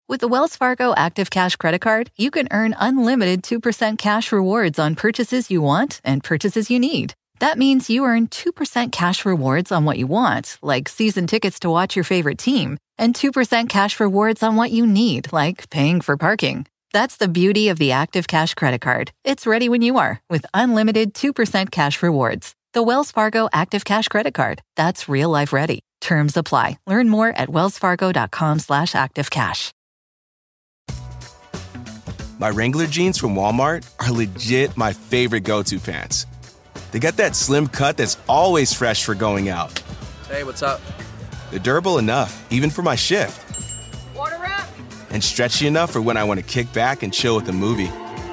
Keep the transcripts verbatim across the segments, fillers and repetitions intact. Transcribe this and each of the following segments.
With the Wells Fargo Active Cash Credit Card, you can earn unlimited two percent cash rewards on purchases you want and purchases you need. That means you earn two percent cash rewards on what you want, like season tickets to watch your favorite team, and two percent cash rewards on what you need, like paying for parking. That's the beauty of the Active Cash Credit Card. It's ready when you are, with unlimited two percent cash rewards. The Wells Fargo Active Cash Credit Card. That's real life ready. Terms apply. Learn more at wellsfargo.com slash activecash. My Wrangler jeans from Walmart are legit my favorite go-to pants. They got that slim cut that's always fresh for going out. Hey, what's up? They're durable enough, even for my shift. Order up! And stretchy enough for when I want to kick back and chill with a movie.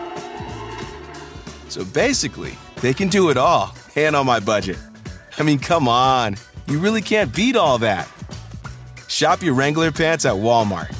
So basically, they can do it all, and on my budget. I mean, come on. You really can't beat all that. Shop your Wrangler pants at Walmart.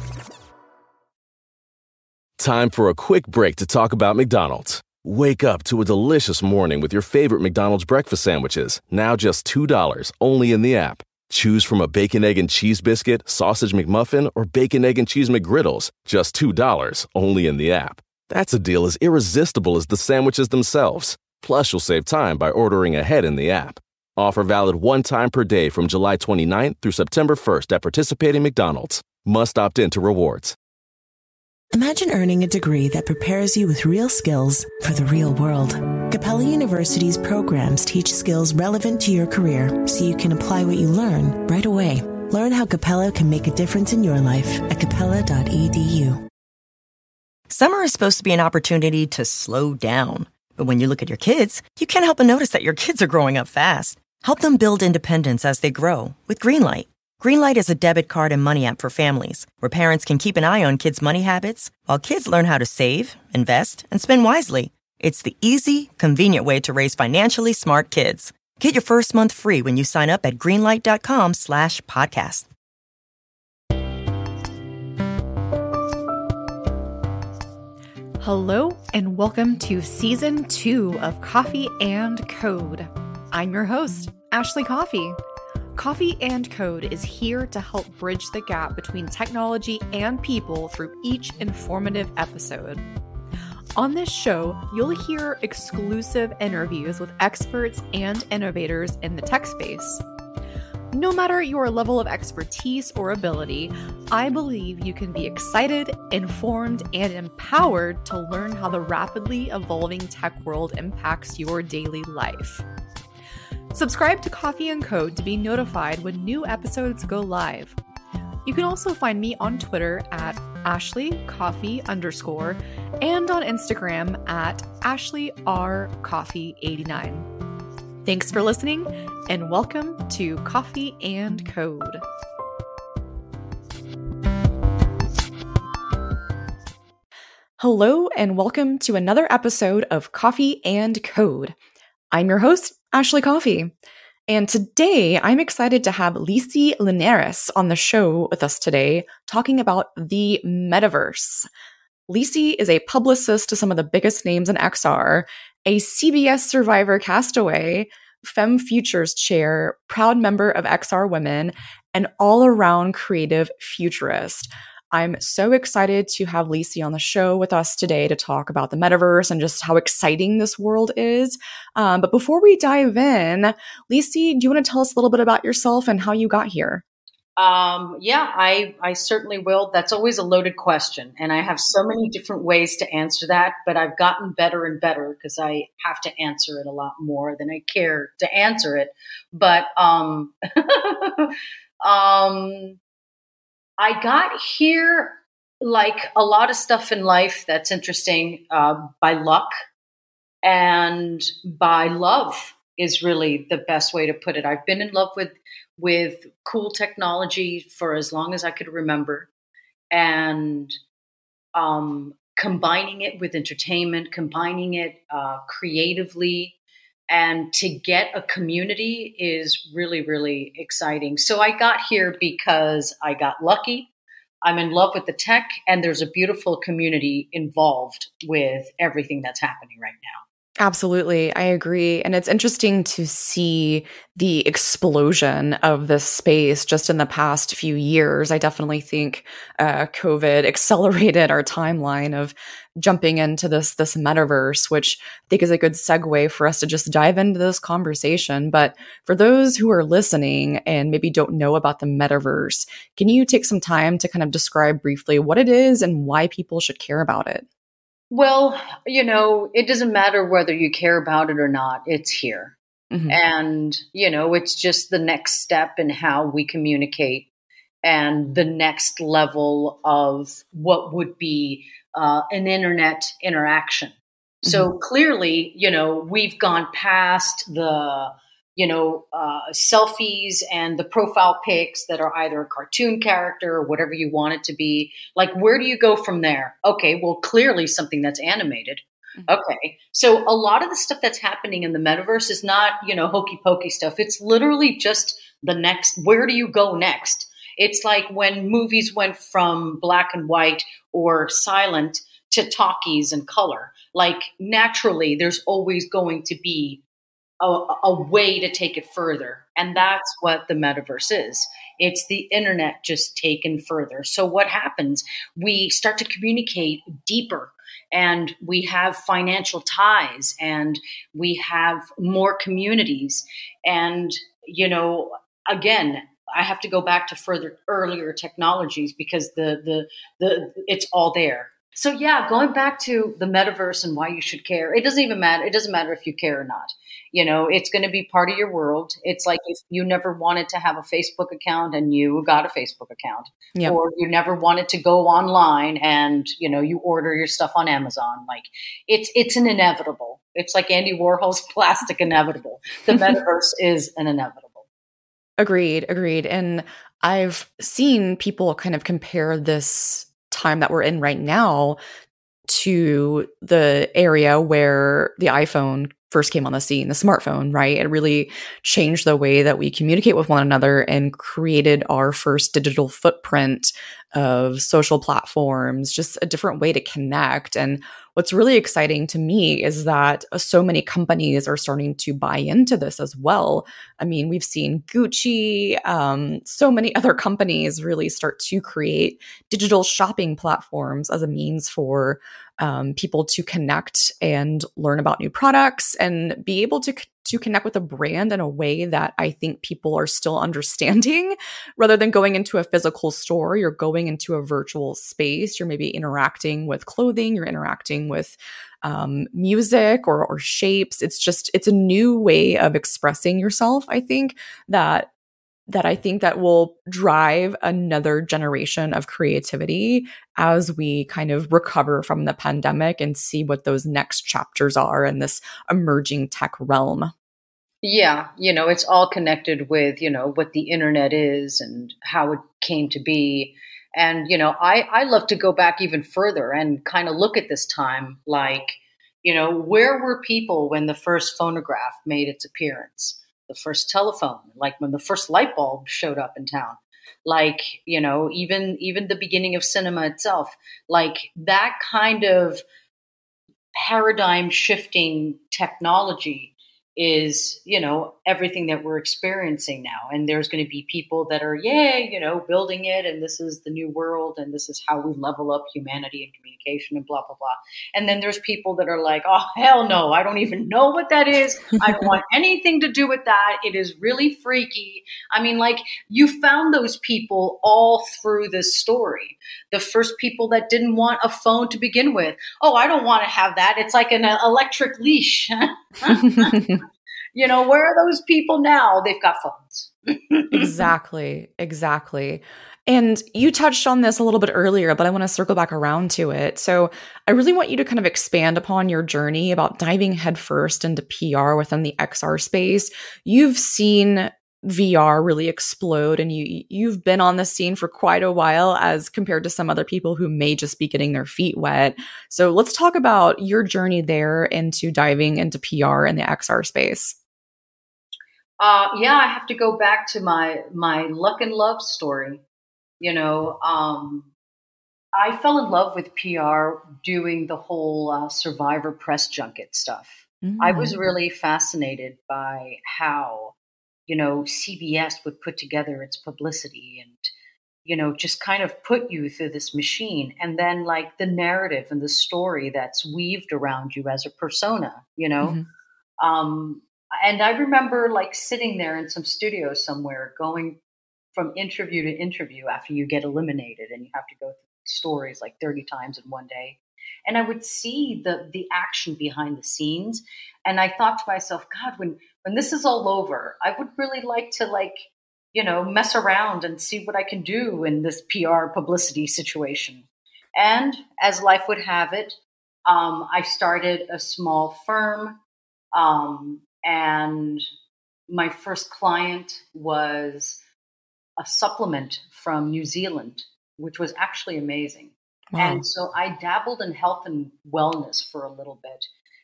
Time for a quick break to talk about McDonald's. Wake up to a delicious morning with your favorite McDonald's breakfast sandwiches, now just two dollars, only in the app. Choose from a bacon, egg, and cheese biscuit, sausage McMuffin, or bacon, egg, and cheese McGriddles, just two dollars, only in the app. That's a deal as irresistible as the sandwiches themselves. Plus, you'll save time by ordering ahead in the app. Offer valid one time per day from July twenty-ninth through September first at participating McDonald's. Must opt in to rewards. Imagine earning a degree that prepares you with real skills for the real world. Capella University's programs teach skills relevant to your career so you can apply what you learn right away. Learn how Capella can make a difference in your life at capella dot e d u. Summer is supposed to be an opportunity to slow down. But when you look at your kids, you can't help but notice that your kids are growing up fast. Help them build independence as they grow with Greenlight. Greenlight is a debit card and money app for families where parents can keep an eye on kids' money habits while kids learn how to save, invest, and spend wisely. It's the easy, convenient way to raise financially smart kids. Get your first month free when you sign up at greenlight.com slash podcast. Hello, and welcome to Season two of Coffee and Code. I'm your host, Ashley Coffee. Coffee and Code is here to help bridge the gap between technology and people through each informative episode. On this show, you'll hear exclusive interviews with experts and innovators in the tech space. No matter your level of expertise or ability, I believe you can be excited, informed, and empowered to learn how the rapidly evolving tech world impacts your daily life. Subscribe to Coffee and Code to be notified when new episodes go live. You can also find me on Twitter at AshleyCoffee underscore and on Instagram at AshleyRCoffee89. Thanks for listening and welcome to Coffee and Code. Hello and welcome to another episode of Coffee and Code. I'm your host, Ashley Coffee. And today I'm excited to have Lisi Linares on the show with us today talking about the metaverse. Lisi is a publicist to some of the biggest names in X R, a C B S Survivor castaway, Femme Futures chair, proud member of X R Women, and all-around creative futurist. I'm so excited to have Lisi on the show with us today to talk about the metaverse and just how exciting this world is. Um, but before we dive in, Lisi, do you want to tell us a little bit about yourself and how you got here? Um, yeah, I, I certainly will. That's always a loaded question. And I have so many different ways to answer that, but I've gotten better and better because I have to answer it a lot more than I care to answer it. But um, um, I got here, like a lot of stuff in life that's interesting, uh, by luck and by love is really the best way to put it. I've been in love with with cool technology for as long as I could remember, and um, combining it with entertainment, combining it uh, creatively, and to get a community is really, really exciting. So I got here because I got lucky. I'm in love with the tech, and there's a beautiful community involved with everything that's happening right now. Absolutely. I agree. And it's interesting to see the explosion of this space just in the past few years. I definitely think uh, COVID accelerated our timeline of jumping into this, this metaverse, which I think is a good segue for us to just dive into this conversation. But for those who are listening and maybe don't know about the metaverse, can you take some time to kind of describe briefly what it is and why people should care about it? Well, you know, it doesn't matter whether you care about it or not. It's here. Mm-hmm. And, you know, it's just the next step in how we communicate and the next level of what would be uh, an internet interaction. Mm-hmm. So clearly, you know, we've gone past the, you know, uh, selfies and the profile pics that are either a cartoon character or whatever you want it to be. Like, where do you go from there? Okay, well, clearly something that's animated. Mm-hmm. Okay, so a lot of the stuff that's happening in the metaverse is not, you know, hokey pokey stuff. It's literally just the next, where do you go next? It's like when movies went from black and white or silent to talkies and color. Like, naturally, there's always going to be A, a way to take it further. And that's what the metaverse is. It's the internet just taken further. So what happens? We start to communicate deeper, and we have financial ties, and we have more communities. And, you know, again, I have to go back to further earlier technologies because the the the it's all there. So yeah, going back to the metaverse and why you should care, it doesn't even matter. It doesn't matter if you care or not. You know, it's going to be part of your world. It's like if you never wanted to have a Facebook account and you got a Facebook account, yep. Or you never wanted to go online and, you know, you order your stuff on Amazon. Like it's, it's an inevitable. It's like Andy Warhol's plastic inevitable. The metaverse is an inevitable. Agreed. Agreed. And I've seen people kind of compare this time that we're in right now to the area where the iPhone first came on the scene, the smartphone, right? It really changed the way that we communicate with one another and created our first digital footprint of social platforms, just a different way to connect. And what's really exciting to me is that so many companies are starting to buy into this as well. I mean, we've seen Gucci, um, so many other companies really start to create digital shopping platforms as a means for um, people to connect and learn about new products and be able to to connect with a brand in a way that I think people are still understanding. Rather than going into a physical store, you're going into a virtual space. You're maybe interacting with clothing, you're interacting with um, music or, or shapes. It's just, it's a new way of expressing yourself, I think, that that I think that will drive another generation of creativity as we kind of recover from the pandemic and see what those next chapters are in this emerging tech realm. Yeah, you know, it's all connected with, you know, what the internet is and how it came to be. And, you know, I, I love to go back even further and kind of look at this time like, you know, where were people when the first phonograph made its appearance? The first telephone, like when the first light bulb showed up in town, like, you know, even even the beginning of cinema itself, like that kind of paradigm shifting technology is, you know, everything that we're experiencing now. And there's going to be people that are, yay, you know, building it. And this is the new world. And this is how we level up humanity and communication and blah, blah, blah. And then there's people that are like, oh, hell no, I don't even know what that is. I don't want anything to do with that. It is really freaky. I mean, like you found those people all through this story. The first people that didn't want a phone to begin with. Oh, I don't want to have that. It's like an electric leash. You know, where are those people now? They've got phones. Exactly. Exactly. And you touched on this a little bit earlier, but I want to circle back around to it. So I really want you to kind of expand upon your journey about diving headfirst into P R within the X R space. You've seen V R really explode, and you, you've been on the scene for quite a while as compared to some other people who may just be getting their feet wet. So let's talk about your journey there into diving into P R in the X R space. Uh, yeah, I have to go back to my my luck and love story. You know, um, I fell in love with P R doing the whole uh, Survivor press junket stuff. Mm. I was really fascinated by how, you know, C B S would put together its publicity and, you know, just kind of put you through this machine. And then like the narrative and the story that's weaved around you as a persona, you know? Mm-hmm. Um, and I remember like sitting there in some studio somewhere going from interview to interview after you get eliminated and you have to go through stories like thirty times in one day. And I would see the the action behind the scenes. And I thought to myself, God, when when this is all over, I would really like to like, you know, mess around and see what I can do in this P R publicity situation. And as life would have it, um, I started a small firm. Um, and my first client was a supplement from New Zealand, which was actually amazing. Wow. And so I dabbled in health and wellness for a little bit.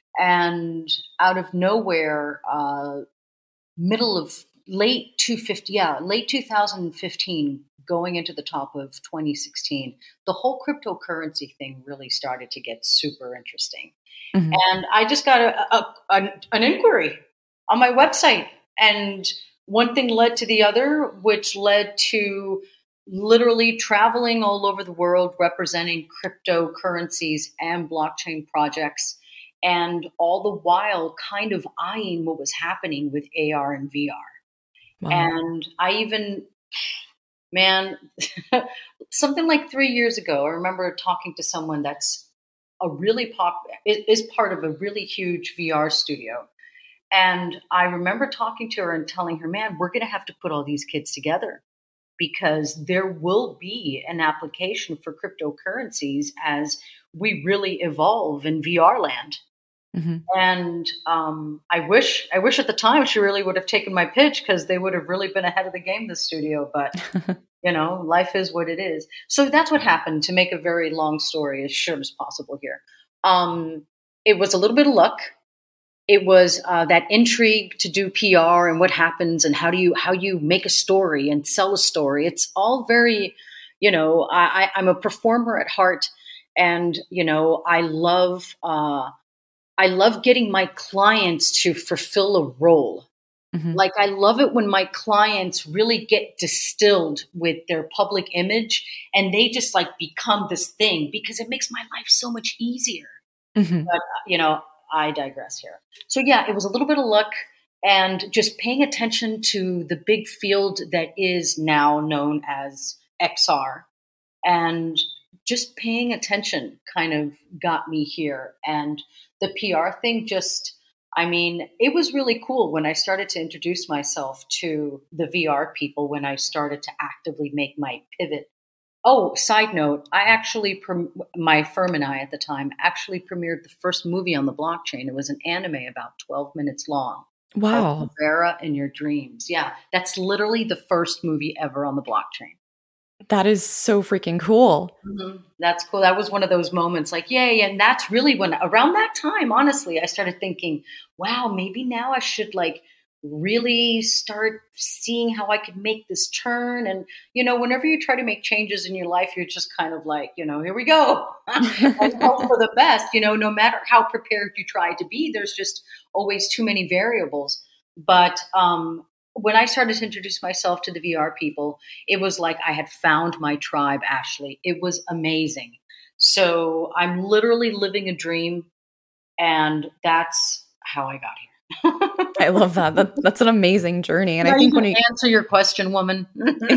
And out of nowhere, uh, middle of late two fifty, yeah, late two thousand fifteen, going into the top of twenty sixteen, the whole cryptocurrency thing really started to get super interesting. Mm-hmm. And I just got a, a, a, an inquiry on my website, and one thing led to the other, which led to literally traveling all over the world representing cryptocurrencies and blockchain projects, and all the while kind of eyeing what was happening with A R and V R. Wow. And I even, man, something like three years ago, I remember talking to someone that's a really pop, is part of a really huge V R studio. And I remember talking to her and telling her, man, we're going to have to put all these kids together because there will be an application for cryptocurrencies as we really evolve in V R land. Mm-hmm. And um, I wish, I wish at the time she really would have taken my pitch because they would have really been ahead of the game, this studio. But, you know, life is what it is. So that's what happened, to make a very long story as short as possible here. Um, it was a little bit of luck. It was uh, that intrigue to do P R and what happens and how do you how you make a story and sell a story. It's all very, you know, I, I'm a performer at heart, and you know, I love uh, I love getting my clients to fulfill a role. Mm-hmm. Like I love it when my clients really get distilled with their public image and they just like become this thing because it makes my life so much easier. Mm-hmm. But you know. I digress here. So yeah, it was a little bit of luck and just paying attention to the big field that is now known as X R, and just paying attention kind of got me here. And the P R thing just, I mean, it was really cool when I started to introduce myself to the V R people, when I started to actively make my pivot. Oh, side note, I actually, my firm and I at the time actually premiered the first movie on the blockchain. It was an anime about twelve minutes long. Wow. Vera in Your Dreams. Yeah, that's literally the first movie ever on the blockchain. That is so freaking cool. Mm-hmm. That's cool. That was one of those moments like, yay. And that's really when, around that time, honestly, I started thinking, wow, maybe now I should like really start seeing how I could make this turn. And, you know, whenever you try to make changes in your life, you're just kind of like, you know, here we go. And hope for the best, you know, no matter how prepared you try to be, there's just always too many variables. But um, when I started to introduce myself to the V R people, it was like I had found my tribe, Ashley. It was amazing. So I'm literally living a dream, and that's how I got here. I love that. that. That's an amazing journey. And now I think you when you answer your question, woman,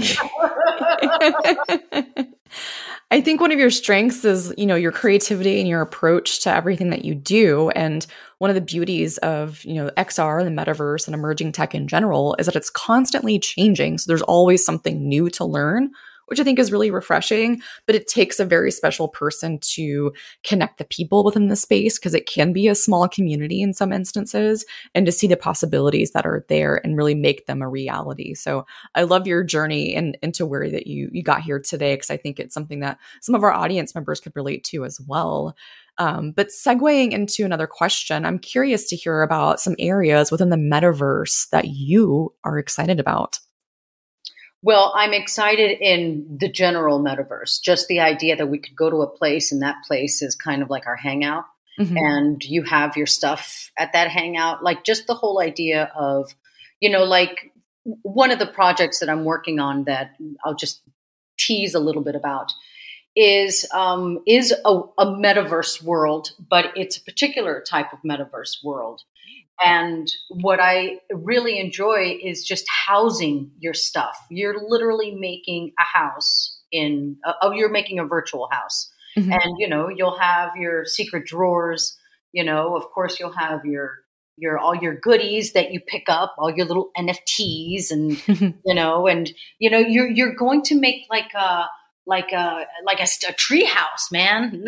I think one of your strengths is, you know, your creativity and your approach to everything that you do. And one of the beauties of, you know, X R, the metaverse, and emerging tech in general is that it's constantly changing. So there's always something new to learn, which I think is really refreshing, but it takes a very special person to connect the people within the space, because it can be a small community in some instances, and to see the possibilities that are there and really make them a reality. So I love your journey and into where that you you got here today, because I think it's something that some of our audience members could relate to as well. Um, but segueing into another question, I'm curious to hear about some areas within the metaverse that you are excited about. Well, I'm excited in the general metaverse, just the idea that we could go to a place and that place is kind of like our hangout. mm-hmm. and you have your stuff at that hangout. Like just the whole idea of, you know, like one of the projects that I'm working on that I'll just tease a little bit about is um, is a, a metaverse world, but it's a particular type of metaverse world. And what I really enjoy is just housing your stuff. You're literally making a house in, uh, oh, you're making a virtual house. Mm-hmm. And, you know, you'll have your secret drawers, you know, of course you'll have your, your, all your goodies that you pick up, all your little N F Ts and, you know, and, you know, you're, you're going to make like a, like a, like a, a tree house, man.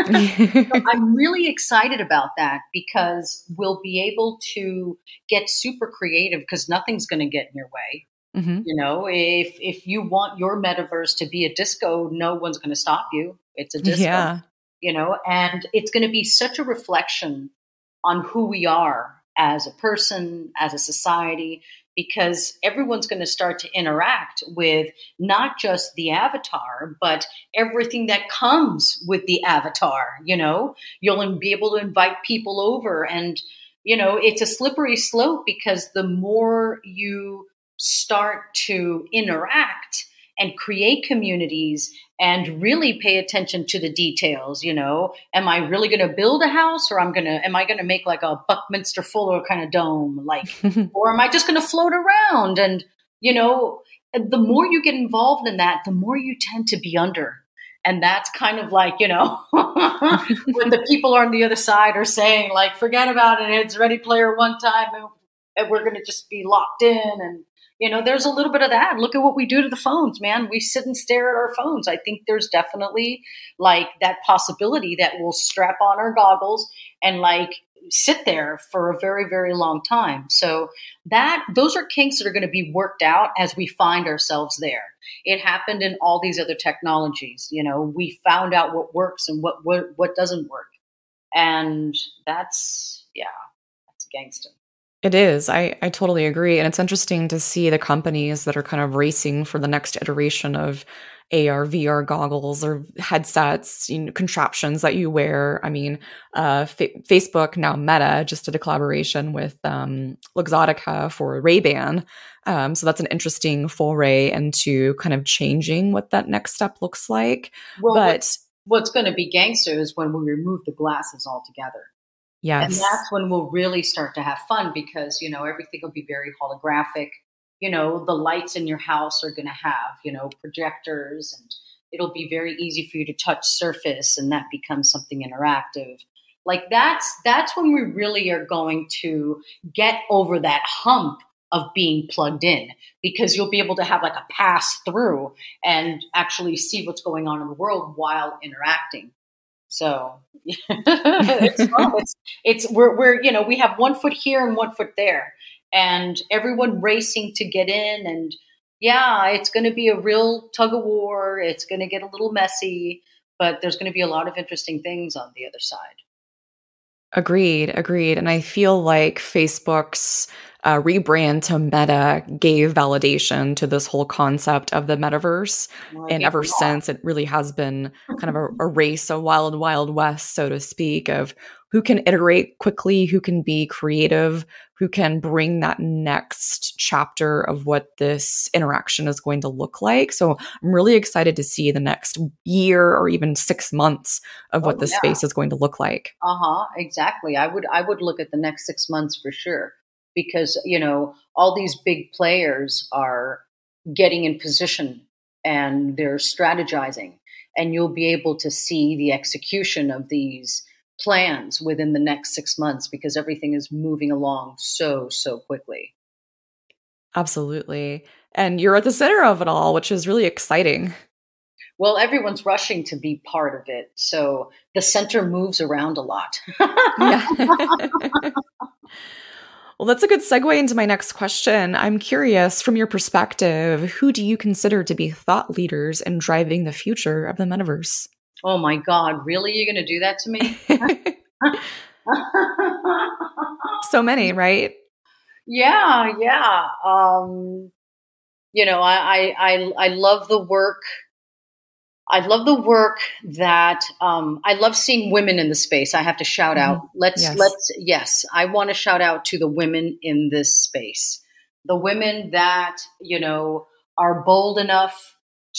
So I'm really excited about that because we'll be able to get super creative because nothing's going to get in your way. Mm-hmm. You know, if, if you want your metaverse to be a disco, no one's going to stop you. It's a disco, yeah. you know, and it's going to be such a reflection on who we are as a person, as a society, because everyone's going to start to interact with not just the avatar, but everything that comes with the avatar. You know, you'll be able to invite people over and, you know, it's a slippery slope because the more you start to interact and create communities and really pay attention to the details, you know, am I really going to build a house or I'm going to, am I going to make like a Buckminster Fuller kind of dome, like, or am I just going to float around? And, you know, the more you get involved in that, the more you tend to be under. And that's kind of like, you know, when the people on the other side are saying like, forget about it. It's Ready Player One time and we're going to just be locked in. And, you know, there's a little bit of that. Look at what we do to the phones, man. We sit and stare at our phones. I think there's definitely like that possibility that we'll strap on our goggles and like sit there for a very, very long time. So that those are kinks that are going to be worked out as we find ourselves there. It happened in all these other technologies. You know, we found out what works and what what, what doesn't work. And that's, yeah, that's gangster. It is. I, I totally agree. And it's interesting to see the companies that are kind of racing for the next iteration of A R, V R goggles or headsets, you know, contraptions that you wear. I mean, uh, Fa- Facebook, now Meta, just did a collaboration with um, Luxottica for Ray-Ban. Um, so that's an interesting foray into kind of changing what that next step looks like. Well, but what's, what's going to be gangster is when we remove the glasses altogether. Yes. And that's when we'll really start to have fun because, you know, everything will be very holographic. You know, the lights in your house are going to have, you know, projectors and it'll be very easy for you to touch surface and that becomes something interactive. Like that's, that's when we really are going to get over that hump of being plugged in because you'll be able to have like a pass through and actually see what's going on in the world while interacting. So it's fun. It's, it's, we're, we're, you know, we have one foot here and one foot there and everyone racing to get in. And yeah, it's going to be a real tug of war. It's going to get a little messy, but there's going to be a lot of interesting things on the other side. Agreed. Agreed. And I feel like Facebook's uh, rebrand to Meta gave validation to this whole concept of the metaverse. Well, and ever since, it really has been kind of a, a race, a wild, wild west, so to speak, of who can iterate quickly, who can be creative, who can bring that next chapter of what this interaction is going to look like. So I'm really excited to see the next year or even six months of what oh, this yeah. space is going to look like. Uh-huh, exactly. I would I would look at the next six months for sure. Because, you know, all these big players are getting in position and they're strategizing and you'll be able to see the execution of these plans within the next six months because everything is moving along so, so quickly. Absolutely. And you're at the center of it all, which is really exciting. Well, everyone's rushing to be part of it. So the center moves around a lot. Yeah. Well, that's a good segue into my next question. I'm curious, from your perspective, who do you consider to be thought leaders in driving the future of the metaverse? Oh my God, really? You're going to do that to me? So many, right? Yeah, yeah. Um, you know, I, I, I, I love the work. I love the work that um, I love seeing women in the space. I have to shout Mm-hmm. out. Let's Yes. let's yes. I want to shout out to the women in this space. The women that, you know, are bold enough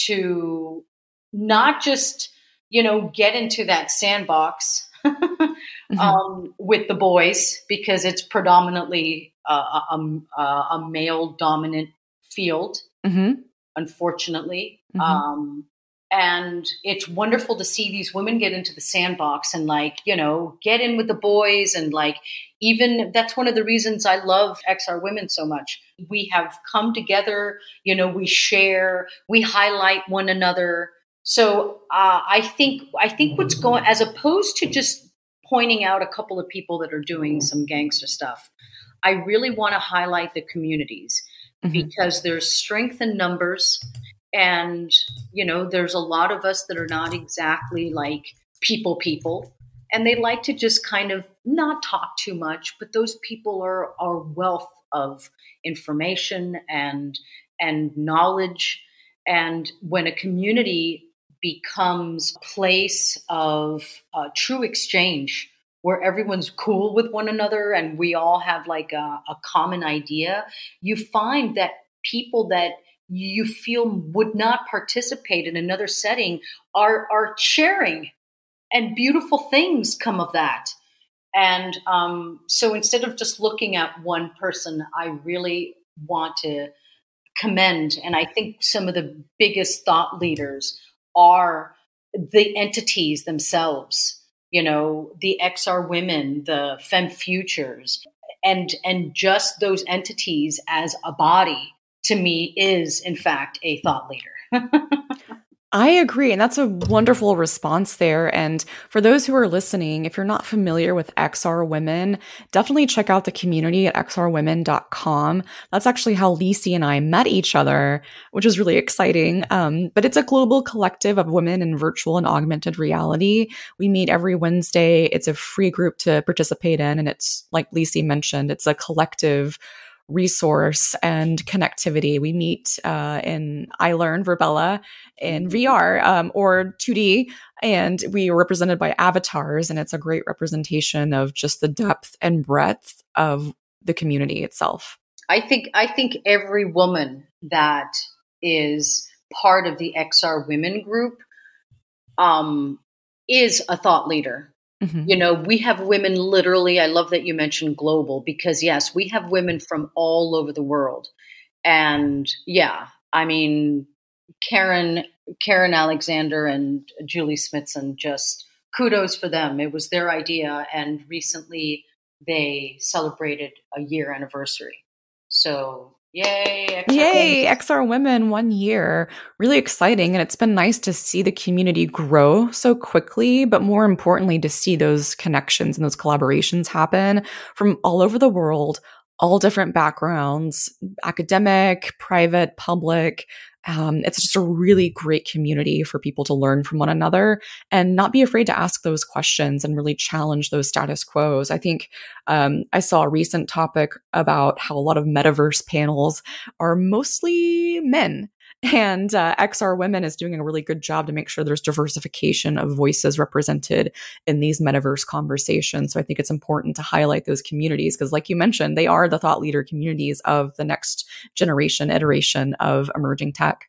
to not just, you know, get into that sandbox Mm-hmm. um, with the boys, because it's predominantly uh, a, a, a male dominant field, Mm-hmm. unfortunately. Mhm. Um, and it's wonderful to see these women get into the sandbox and, like, you know, get in with the boys. And, like, even that's one of the reasons I love X R Women so much. We have come together, you know, we share, we highlight one another. So uh, I think, I think what's going, as opposed to just pointing out a couple of people that are doing some gangster stuff, I really want to highlight the communities. Mm-hmm. Because there's strength in numbers, and, you know, there's a lot of us that are not exactly like people people, and they like to just kind of not talk too much, but those people are are wealth of information and and knowledge. And when a community becomes a place of uh, true exchange, where everyone's cool with one another and we all have like a, a common idea, you find that people that you feel would not participate in another setting are, are sharing, and beautiful things come of that. And um, so instead of just looking at one person, I really want to commend, and I think some of the biggest thought leaders are the entities themselves. You know, the X R Women, the Femme Futures, and and just those entities as a body, to me, is in fact a thought leader. I agree. And that's a wonderful response there. And for those who are listening, if you're not familiar with X R Women, definitely check out the community at x r women dot com. That's actually how Lisi and I met each other, which is really exciting. Um, but it's a global collective of women in virtual and augmented reality. We meet every Wednesday. It's a free group to participate in. And it's, like Lisi mentioned, it's a collective resource and connectivity. We meet uh, in iLearn Verbella in V R um, or two D, and we are represented by avatars, and it's a great representation of just the depth and breadth of the community itself. I think I think every woman that is part of the X R Women group um, is a thought leader. Mm-hmm. You know, we have women literally, I love that you mentioned global, because yes, we have women from all over the world. And yeah, I mean, Karen, Karen Alexander and Julie Smithson, just kudos for them. It was their idea. And recently they celebrated a year anniversary. So yay. X R Yay. Women. X R Women, one year. Really exciting. And it's been nice to see the community grow so quickly, but more importantly, to see those connections and those collaborations happen from all over the world, all different backgrounds, academic, private, public. Um, it's just a really great community for people to learn from one another and not be afraid to ask those questions and really challenge those status quos. I think um, I saw a recent topic about how a lot of metaverse panels are mostly men. And uh, X R Women is doing a really good job to make sure there's diversification of voices represented in these metaverse conversations. So I think it's important to highlight those communities because, like you mentioned, they are the thought leader communities of the next generation iteration of emerging tech.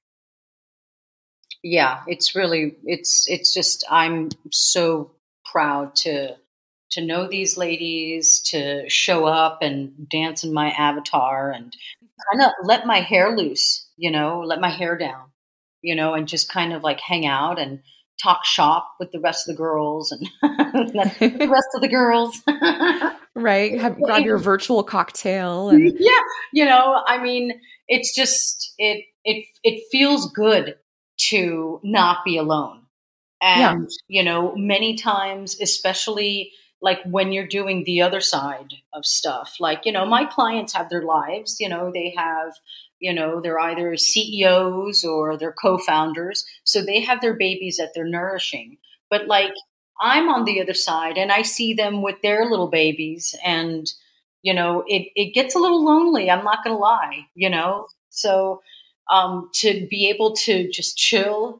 Yeah, it's really, it's, it's just, I'm so proud to, to know these ladies, to show up and dance in my avatar and kind of let my hair loose, you know, let my hair down, you know, and just kind of like hang out and talk shop with the rest of the girls and the rest of the girls. Right. Have, grab your virtual cocktail. And yeah. You know, I mean, it's just, it, it, it feels good to not be alone. And, yeah. you know, many times, especially like when you're doing the other side of stuff, like, you know, my clients have their lives, you know, they have, you know, they're either C E Os or they're co-founders. So they have their babies that they're nourishing. But like, I'm on the other side and I see them with their little babies and, you know, it, it gets a little lonely. I'm not going to lie, you know? So um, to be able to just chill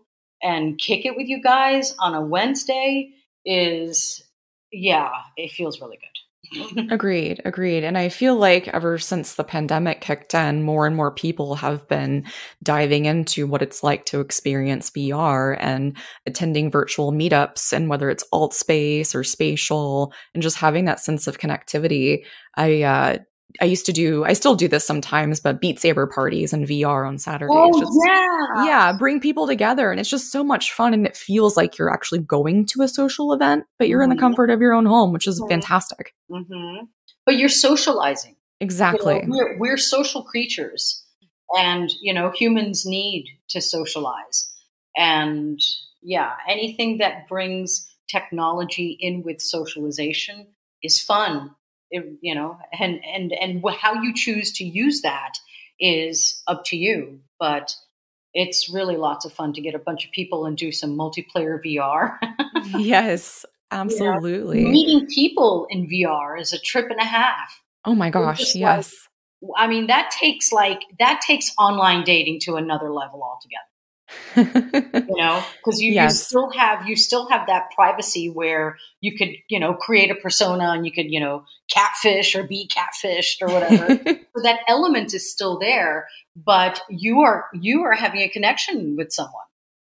and kick it with you guys on a Wednesday is, yeah, it feels really good. Agreed, agreed. And I feel like ever since the pandemic kicked in, more and more people have been diving into what it's like to experience V R and attending virtual meetups, and whether it's alt space or spatial, and just having that sense of connectivity. I uh, I used to do, I still do this sometimes, but Beat Saber parties and V R on Saturdays. Oh, just, yeah. Yeah, bring people together. And it's just so much fun. And it feels like you're actually going to a social event, but you're mm-hmm. in the comfort of your own home, which is mm-hmm. fantastic. Mm-hmm. But you're socializing. Exactly. You know, we're, we're social creatures, and, you know, humans need to socialize. And yeah, anything that brings technology in with socialization is fun. It, you know, and, and, and how you choose to use that is up to you, but it's really lots of fun to get a bunch of people and do some multiplayer V R. Yes, absolutely. You know, meeting people in V R is a trip and a half. Oh my gosh. Yes. Like, I mean, that takes like, that takes online dating to another level altogether. You know, because you, yes. you still have you still have that privacy where you could, you know, create a persona and you could, you know, catfish or be catfished or whatever. So that element is still there, but you are you are having a connection with someone.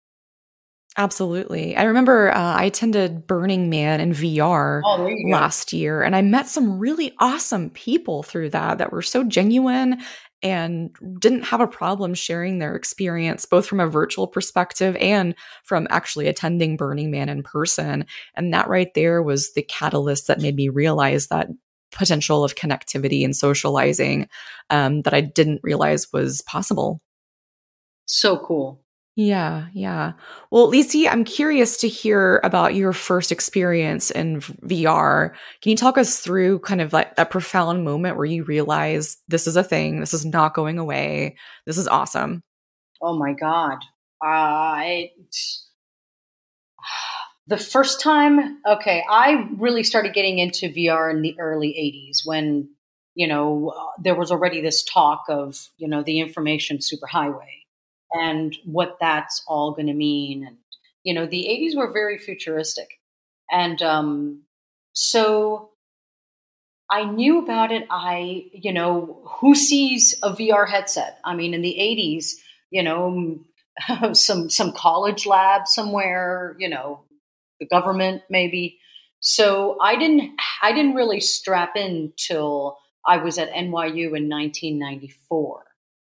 Absolutely. I remember uh, I attended Burning Man in V R oh, last year, and I met some really awesome people through that that were so genuine and didn't have a problem sharing their experience, both from a virtual perspective and from actually attending Burning Man in person. And that right there was the catalyst that made me realize that potential of connectivity and socializing um, that I didn't realize was possible. So cool. Yeah, yeah. Well, Lisi, I'm curious to hear about your first experience in V R. Can you talk us through kind of like that profound moment where you realize this is a thing, this is not going away, this is awesome? Oh my God. Uh, it, the first time, okay, I really started getting into V R in the early eighties when, you know, uh, there was already this talk of, you know, the information superhighway and what that's all going to mean. And, you know, the eighties were very futuristic. And um, so I knew about it. I, you know, who sees a V R headset? I mean, in the eighties, you know, some some college lab somewhere, you know, the government maybe. So I didn't I didn't really strap in till I was at N Y U in nineteen ninety-four.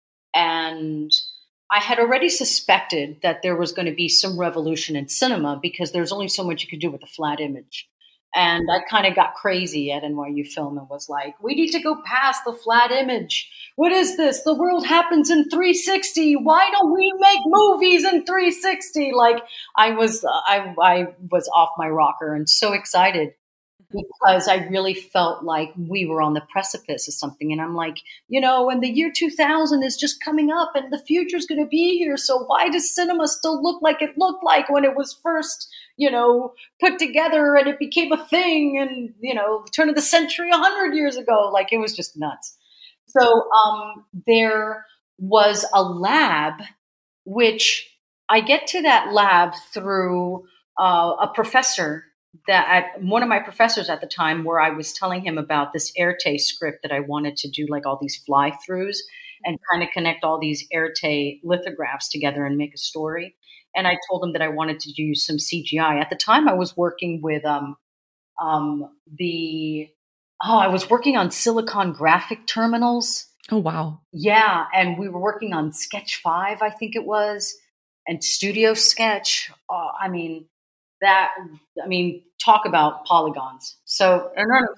And I had already suspected that there was going to be some revolution in cinema because there's only so much you could do with a flat image. And I kind of got crazy at N Y U Film and was like, we need to go past the flat image. What is this? The world happens in three sixty. Why don't we make movies in three sixty? Like I was, I, I was off my rocker and so excited because I really felt like we were on the precipice of something. And I'm like, you know, and the year two thousand is just coming up and the future's going to be here. So why does cinema still look like it looked like when it was first, you know, put together and it became a thing and, you know, the turn of the century a hundred years ago? Like it was just nuts. So um, there was a lab, which I get to that lab through uh, a professor that I, one of my professors at the time, where I was telling him about this Erte script that I wanted to do, like all these fly throughs and kind of connect all these Erte lithographs together and make a story. And I told him that I wanted to do some C G I. At the time, I was working with um, um, the oh, I was working on Silicon graphic terminals. Oh wow! Yeah, and we were working on Sketch five, I think it was, and Studio Sketch. Oh, I mean. That, I mean, talk about polygons. So,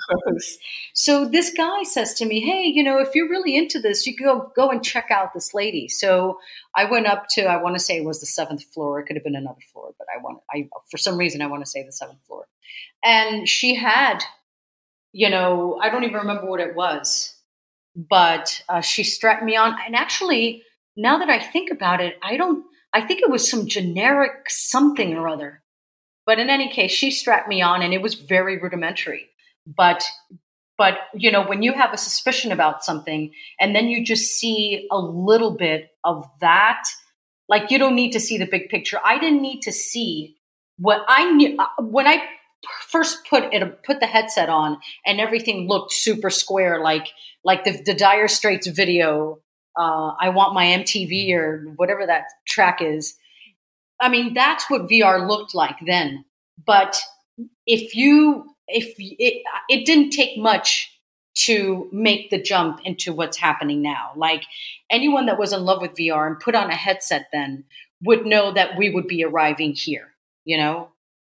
so this guy says to me, hey, you know, if you're really into this, you can go, go and check out this lady. So I went up to, I want to say it was the seventh floor. It could have been another floor, but I want, I, for some reason, I want to say the seventh floor. And she had, you know, I don't even remember what it was, but uh, she strapped me on. And actually, now that I think about it, I don't, I think it was some generic something or other. But in any case, she strapped me on and it was very rudimentary. But, but you know, when you have a suspicion about something and then you just see a little bit of that, Like, you don't need to see the big picture. I didn't need to see what I knew when I first put it, put the headset on, and everything looked super square, like like the, the Dire Straits video. Uh, I Want My M T V or whatever that track is. I mean, that's what V R looked like then. But if you, if it, it didn't take much to make the jump into what's happening now. Like, anyone that was in love with V R and put on a headset then would know that we would be arriving here, you know?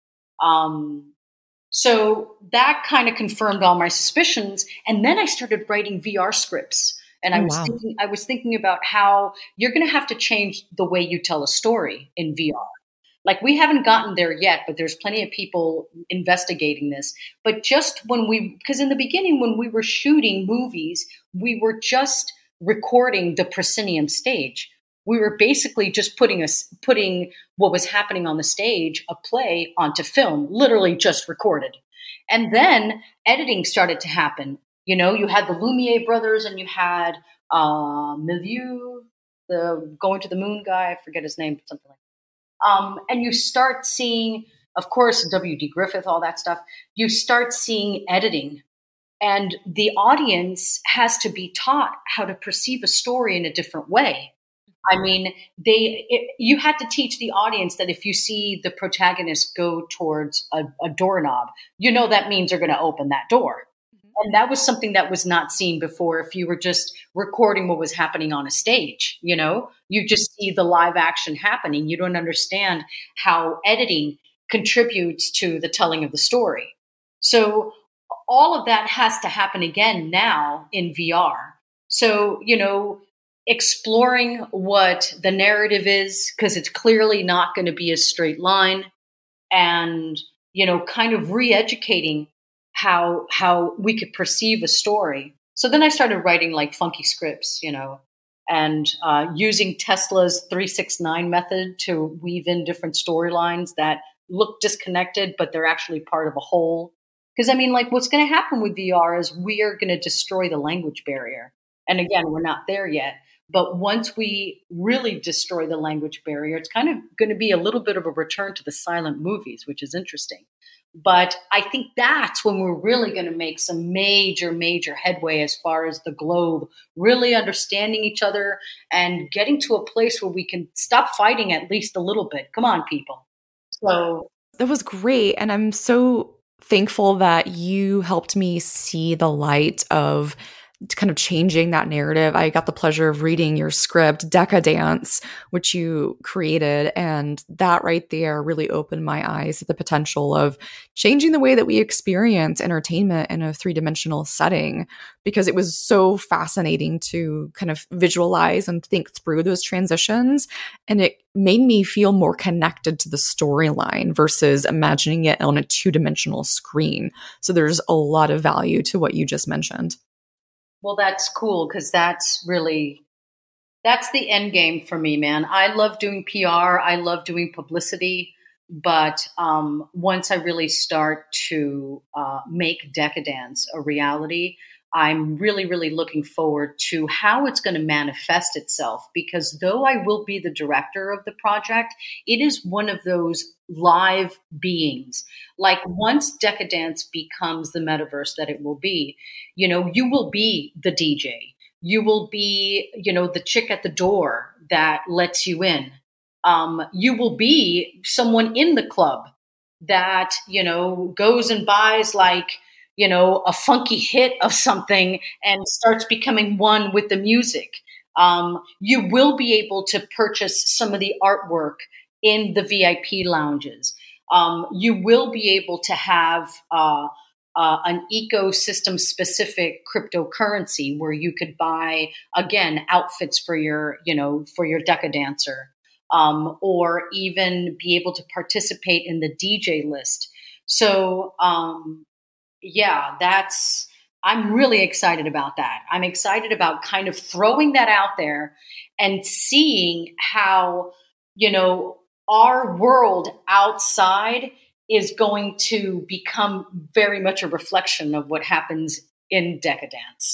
Um, so that kind of confirmed all my suspicions. And then I started writing V R scripts. And I Oh, was wow. thinking, I was thinking about how you're going to have to change the way you tell a story in V R. Like, we haven't gotten there yet, but there's plenty of people investigating this. But just when we, because in the beginning, when we were shooting movies, we were just recording the proscenium stage. We were basically just putting us putting what was happening on the stage, a play, onto film, literally just recorded. And then editing started to happen. You know, you had the Lumiere brothers, and you had uh, Milieu, the going to the moon guy. I forget his name, something like that. Um, and you start seeing, of course, W D Griffith, all that stuff. You start seeing editing, and the audience has to be taught how to perceive a story in a different way. I mean, they it, you had to teach the audience that if you see the protagonist go towards a, a doorknob, you know that means they're going to open that door. And that was something that was not seen before. If you were just recording what was happening on a stage, you know, you just see the live action happening. You don't understand how editing contributes to the telling of the story. So all of that has to happen again now in V R. So, you know, exploring what the narrative is, because it's clearly not going to be a straight line, and, you know, kind of re-educating how how we could perceive a story. So then I started writing like funky scripts, you know, and uh, using Tesla's three six nine method to weave in different storylines that look disconnected, but they're actually part of a whole. Because, I mean, like, what's going to happen with V R is we are going to destroy the language barrier. And again, we're not there yet. But once we really destroy the language barrier, it's kind of going to be a little bit of a return to the silent movies, which is interesting. But I think that's when we're really going to make some major, major headway as far as the globe really understanding each other and getting to a place where we can stop fighting at least a little bit. Come on, people. So That was great. And I'm so thankful that you helped me see the light of kind of changing that narrative. I got the pleasure of reading your script, Decadence, which you created. And that right there really opened my eyes to the potential of changing the way that we experience entertainment in a three-dimensional setting, because it was so fascinating to kind of visualize and think through those transitions. And it made me feel more connected to the storyline versus imagining it on a two-dimensional screen. So there's a lot of value to what you just mentioned. well, that's cool, because that's really, that's the end game for me, man. I love doing P R. I love doing publicity. But um, once I really start to uh, make Decadence a reality, I'm really, really looking forward to how it's going to manifest itself. Because though I will be the director of the project, it is one of those live beings. Like, once Decadence becomes the metaverse that it will be, you know, you will be the D J. You will be, you know, the chick at the door that lets you in. Um, you will be someone in the club that, you know, goes and buys like, you know, a funky hit of something and starts becoming one with the music. Um, you will be able to purchase some of the artwork in the V I P lounges. Um, you will be able to have uh, uh, an ecosystem specific cryptocurrency where you could buy, again, outfits for your, you know, for your Decadancer, um, or even be able to participate in the D J list. So, um, yeah, that's, I'm really excited about that. I'm excited about kind of throwing that out there and seeing how, you know, our world outside is going to become very much a reflection of what happens in Decadence.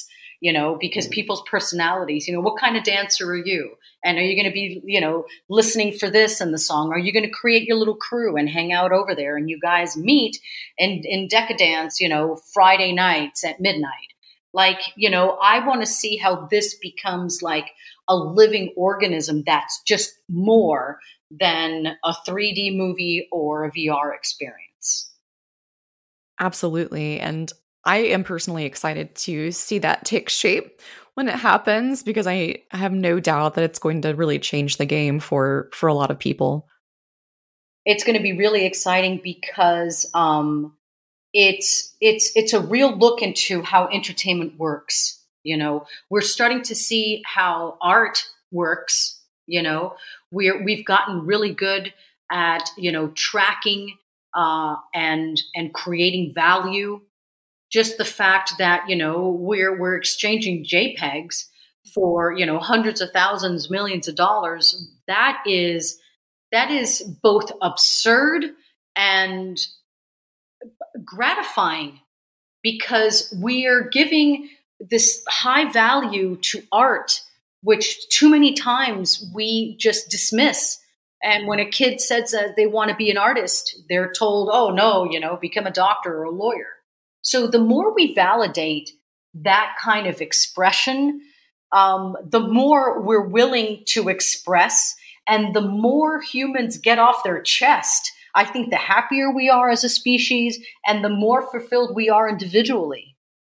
you know, because people's personalities, you know, what kind of dancer are you? And are you going to be, you know, listening for this in the song? Are you going to create your little crew and hang out over there and you guys meet in, in Decadance, you know, Friday nights at midnight? Like, you know, I want to see how this becomes like a living organism that's just more than a three D movie or a V R experience. Absolutely. And I am personally excited to see that take shape when it happens, because I have no doubt that it's going to really change the game for, for a lot of people. It's going to be really exciting because um, it's it's it's a real look into how entertainment works. You know, we're starting to see how art works. You know, we're we've gotten really good at, you know, tracking uh, and and creating value. Just the fact that, you know, we're we're exchanging JPEGs for, you know, hundreds of thousands, millions of dollars. That is that is both absurd and gratifying, because we are giving this high value to art, which too many times we just dismiss. And when a kid says that they want to be an artist, they're told, oh, no, you know, become a doctor or a lawyer. So the more we validate that kind of expression, um, the more we're willing to express, and the more humans get off their chest. I think the happier we are as a species and the more fulfilled we are individually.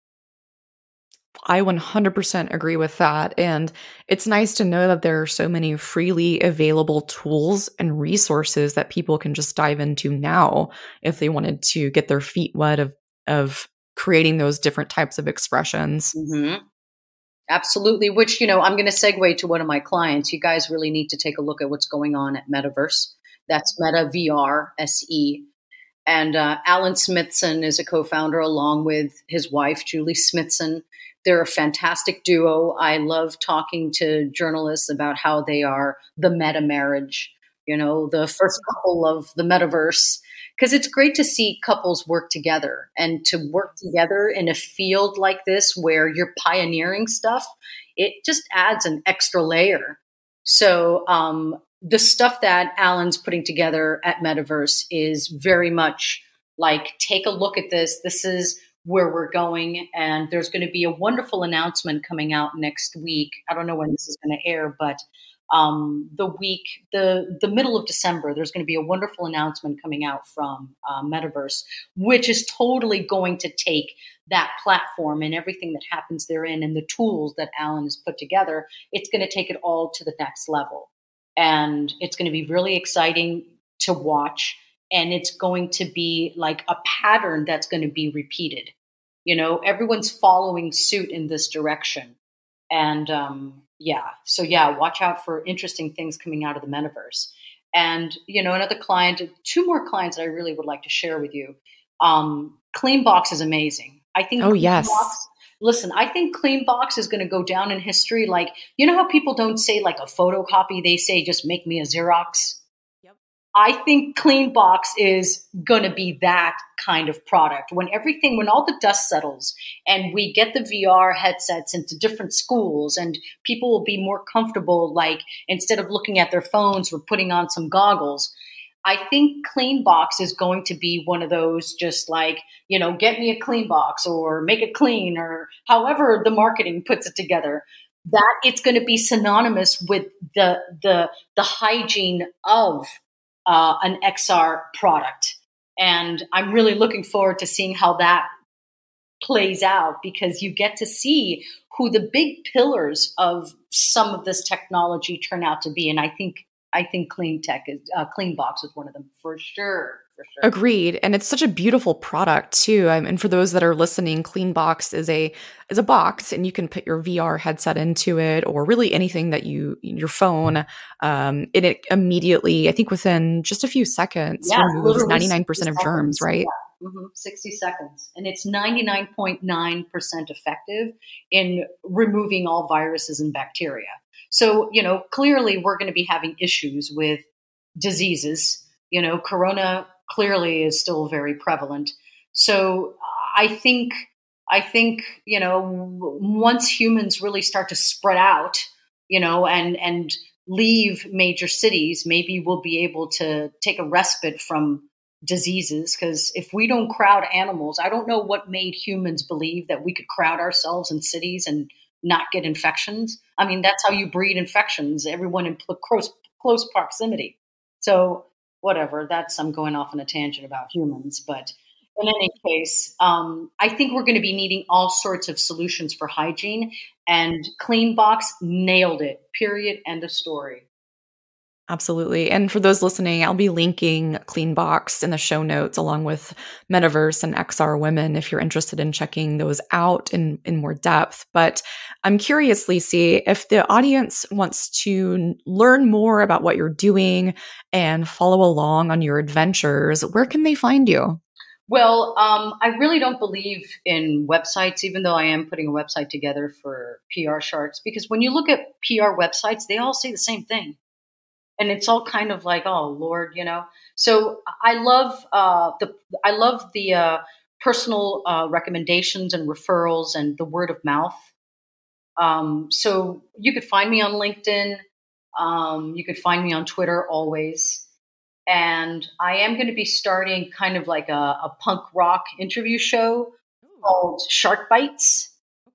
I one hundred percent agree with that. And it's nice to know that there are so many freely available tools and resources that people can just dive into now if they wanted to get their feet wet of, of creating those different types of expressions. Mm-hmm. Absolutely. Which, you know, I'm going to segue to one of my clients. You guys really need to take a look at what's going on at Metaverse. That's Meta V R S E. And uh, Alan Smithson is a co-founder along with his wife, Julie Smithson. They're a fantastic duo. I love talking to journalists about how they are the meta marriage, you know, the first couple of the metaverse, because it's great to see couples work together, and to work together in a field like this where you're pioneering stuff. It just adds an extra layer. So um, the stuff that Alan's putting together at Metaverse is very much like, take a look at this. This is where we're going. And there's going to be a wonderful announcement coming out next week. I don't know when this is going to air, but um, the week, the, the middle of December, there's going to be a wonderful announcement coming out from uh, Metaverse, which is totally going to take that platform and everything that happens therein and the tools that Alan has put together. It's going to take it all to the next level. And it's going to be really exciting to watch. And it's going to be like a pattern that's going to be repeated. You know, everyone's following suit in this direction. And um, yeah, so yeah, watch out for interesting things coming out of the metaverse. And, you know, another client, two more clients that I really would like to share with you. Um, Cleanbox is amazing. I think. Oh, yes. Listen, I think Cleanbox is going to go down in history. Like, you know how people don't say like a photocopy, they say just make me a Xerox. Yep. I think Cleanbox is going to be that kind of product. When everything, when all the dust settles and we get the V R headsets into different schools and people will be more comfortable, like instead of looking at their phones, we're putting on some goggles. I think Cleanbox is going to be one of those, just like, you know, get me a Cleanbox or make it clean, or however the marketing puts it together, that it's going to be synonymous with the the the hygiene of uh, an X R product. And I'm really looking forward to seeing how that plays out, because you get to see who the big pillars of some of this technology turn out to be. And I think I think Clean Tech is uh, Cleanbox is one of them for sure. For sure. Agreed, and it's such a beautiful product too. Um, and for those that are listening, Cleanbox is a is a box, and you can put your V R headset into it, or really anything that you your phone. Um, and it immediately, I think, within just a few seconds, yeah, removes ninety-nine percent of germs. Right. Yeah. Mm-hmm. sixty seconds, and it's ninety-nine point nine percent effective in removing all viruses and bacteria. So, you know, clearly we're going to be having issues with diseases. You know, Corona clearly is still very prevalent. So I think I think, you know, w- once humans really start to spread out, you know, and, and leave major cities, maybe we'll be able to take a respite from diseases. Because if we don't crowd animals, I don't know what made humans believe that we could crowd ourselves in cities and not get infections. I mean, that's how you breed infections, everyone in pl- close, close proximity. So whatever, that's, I'm going off on a tangent about humans, but in any case, um, I think we're going to be needing all sorts of solutions for hygiene, and CleanBox nailed it. Period. End of story. Absolutely. And for those listening, I'll be linking CleanBox in the show notes along with Metaverse and X R Women if you're interested in checking those out in, in more depth. But I'm curious, Lisi, if the audience wants to learn more about what you're doing and follow along on your adventures, where can they find you? Well, um, I really don't believe in websites, even though I am putting a website together for P R Sharks, because when you look at P R websites, they all say the same thing. And it's all kind of like, oh Lord, you know. So I love uh, the I love the uh, personal uh, recommendations and referrals and the word of mouth. Um, so you could find me on LinkedIn. Um, you could find me on Twitter always. And I am going to be starting kind of like a, a punk rock interview show Ooh. Called Shark Bites.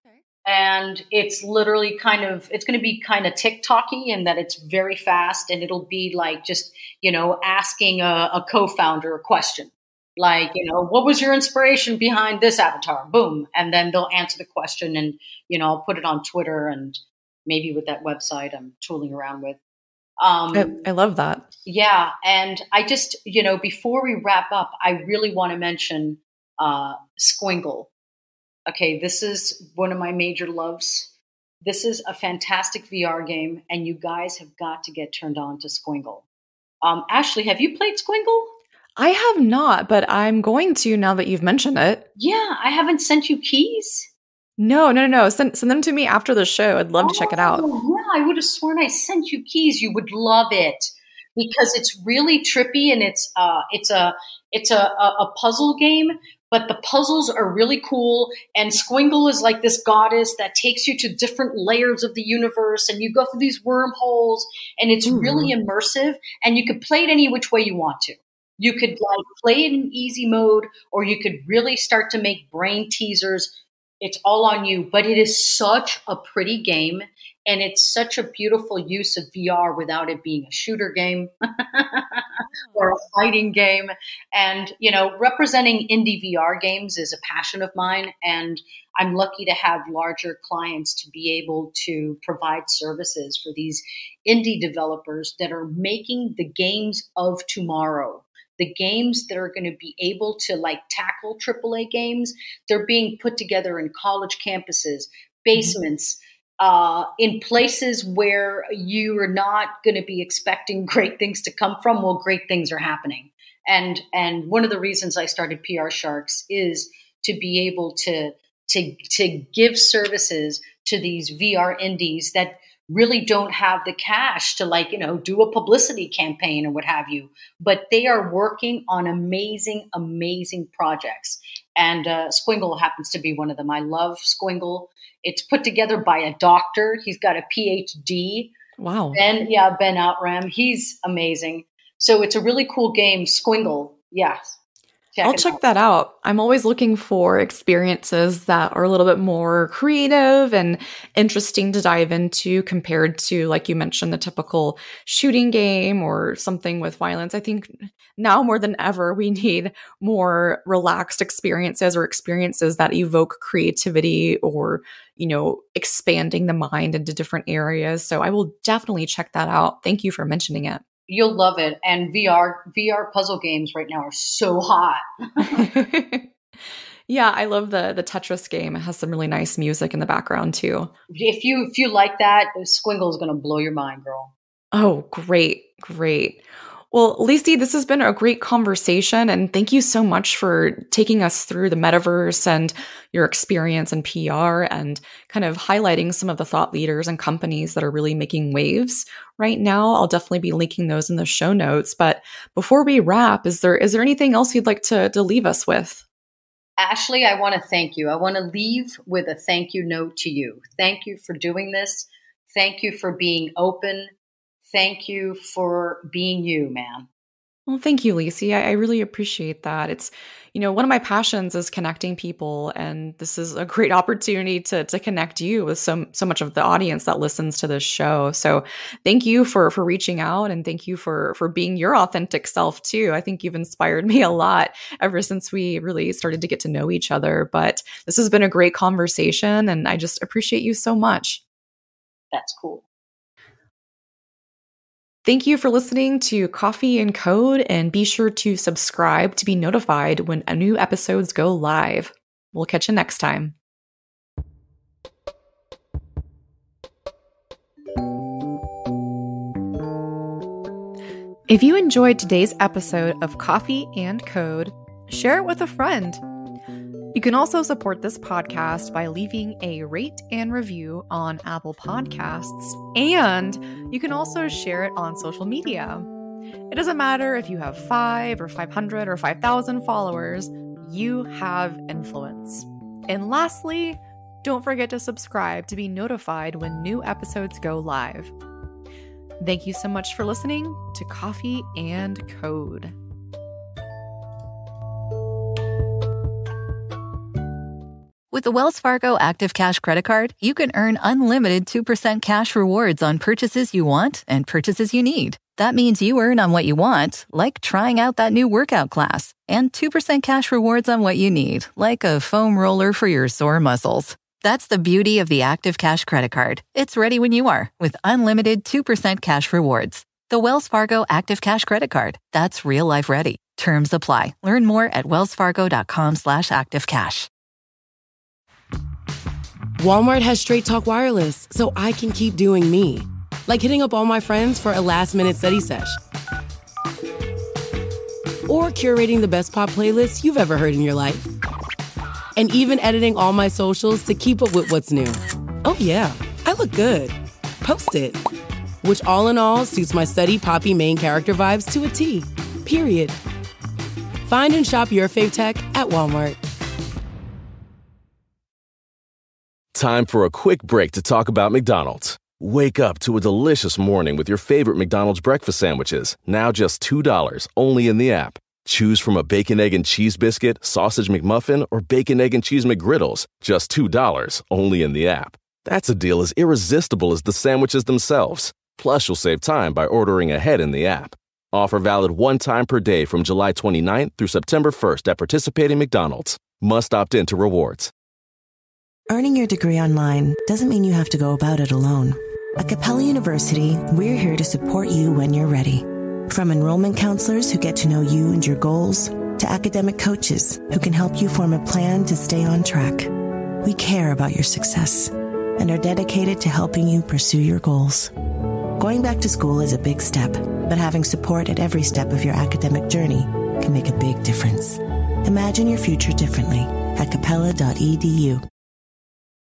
And it's literally kind of, it's going to be kind of TikTok-y in that it's very fast, and it'll be like just, you know, asking a, a co-founder a question. Like, you know, what was your inspiration behind this avatar? Boom. And then they'll answer the question, and, you know, I'll put it on Twitter and maybe with that website I'm tooling around with. Um, I, I love that. Yeah. And I just, you know, before we wrap up, I really want to mention uh, Squingle. Okay, this is one of my major loves. This is a fantastic V R game, and you guys have got to get turned on to Squingle. Um, Ashley, have you played Squingle? I have not, but I'm going to now that you've mentioned it. Yeah, I haven't sent you keys. No, no, no, no. Send, send them to me after the show. I'd love oh, to check it out. Yeah, I would have sworn I sent you keys. You would love it because it's really trippy, and it's uh, it's a it's a, a, a puzzle game. But the puzzles are really cool. And Squingle is like this goddess that takes you to different layers of the universe. And you go through these wormholes. And it's mm-hmm. really immersive. And you could play it any which way you want to. You could like play it in easy mode, or you could really start to make brain teasers. It's all on you. But it is such a pretty game. And it's such a beautiful use of V R without it being a shooter game or a fighting game. And, you know, representing indie V R games is a passion of mine. And I'm lucky to have larger clients to be able to provide services for these indie developers that are making the games of tomorrow. The games that are going to be able to like tackle triple A games, they're being put together in college campuses, basements, mm-hmm. Uh, in places where you are not going to be expecting great things to come from. Well, great things are happening. And and one of the reasons I started P R Sharks is to be able to, to, to give services to these V R indies that really don't have the cash to like, you know, do a publicity campaign or what have you. But they are working on amazing, amazing projects. And uh, Squingle happens to be one of them. I love Squingle. It's put together by a doctor. He's got a P H D. Wow. Ben, yeah, Ben Outram. He's amazing. So it's a really cool game, Squingle. Yes. Check I'll check out. that out. I'm always looking for experiences that are a little bit more creative and interesting to dive into compared to, like you mentioned, the typical shooting game or something with violence. I think now more than ever, we need more relaxed experiences or experiences that evoke creativity or, you know, expanding the mind into different areas. So I will definitely check that out. Thank you for mentioning it. You'll love it. And V R V R puzzle games right now are so hot. Yeah, I love the the Tetris game. It has some really nice music in the background too. If you if you like that, Squingle is going to blow your mind, girl. Oh, great. Great. Well, Lisi, this has been a great conversation, and thank you so much for taking us through the metaverse and your experience in P R and kind of highlighting some of the thought leaders and companies that are really making waves right now. I'll definitely be linking those in the show notes. But before we wrap, is there is there anything else you'd like to, to leave us with? Ashley, I want to thank you. I want to leave with a thank you note to you. Thank you for doing this. Thank you for being open. Thank you for being you, man. Well, thank you, Lacey. I, I really appreciate that. It's, you know, one of my passions is connecting people, and this is a great opportunity to to connect you with so so much of the audience that listens to this show. So, thank you for for reaching out, and thank you for for being your authentic self too. I think you've inspired me a lot ever since we really started to get to know each other. But this has been a great conversation, and I just appreciate you so much. That's cool. Thank you for listening to Coffee and Code, and be sure to subscribe to be notified when new episodes go live. We'll catch you next time. If you enjoyed today's episode of Coffee and Code, share it with a friend. You can also support this podcast by leaving a rate and review on Apple Podcasts, and you can also share it on social media. It doesn't matter if you have five or five hundred or five thousand followers, you have influence. And lastly, don't forget to subscribe to be notified when new episodes go live. Thank you so much for listening to Coffee and Code. With the Wells Fargo Active Cash Credit Card, you can earn unlimited two percent cash rewards on purchases you want and purchases you need. That means you earn on what you want, like trying out that new workout class, and two percent cash rewards on what you need, like a foam roller for your sore muscles. That's the beauty of the Active Cash Credit Card. It's ready when you are, with unlimited two percent cash rewards. The Wells Fargo Active Cash Credit Card. That's real life ready. Terms apply. Learn more at wellsfargo.com slash activecash. Walmart has Straight Talk Wireless, so I can keep doing me. Like hitting up all my friends for a last-minute study sesh. Or curating the best pop playlists you've ever heard in your life. And even editing all my socials to keep up with what's new. Oh yeah, I look good. Post it. Which all in all suits my study poppy main character vibes to a T. Period. Find and shop your fave tech at Walmart. Time for a quick break to talk about McDonald's. Wake up to a delicious morning with your favorite McDonald's breakfast sandwiches, now just two dollars, only in the app. Choose from a bacon, egg, and cheese biscuit, sausage McMuffin, or bacon, egg, and cheese McGriddles, just two dollars, only in the app. That's a deal as irresistible as the sandwiches themselves. Plus, you'll save time by ordering ahead in the app. Offer valid one time per day from July twenty-ninth through September first at participating McDonald's. Must opt in to rewards. Earning your degree online doesn't mean you have to go about it alone. At Capella University, we're here to support you when you're ready. From enrollment counselors who get to know you and your goals, to academic coaches who can help you form a plan to stay on track. We care about your success and are dedicated to helping you pursue your goals. Going back to school is a big step, but having support at every step of your academic journey can make a big difference. Imagine your future differently at capella dot e d u.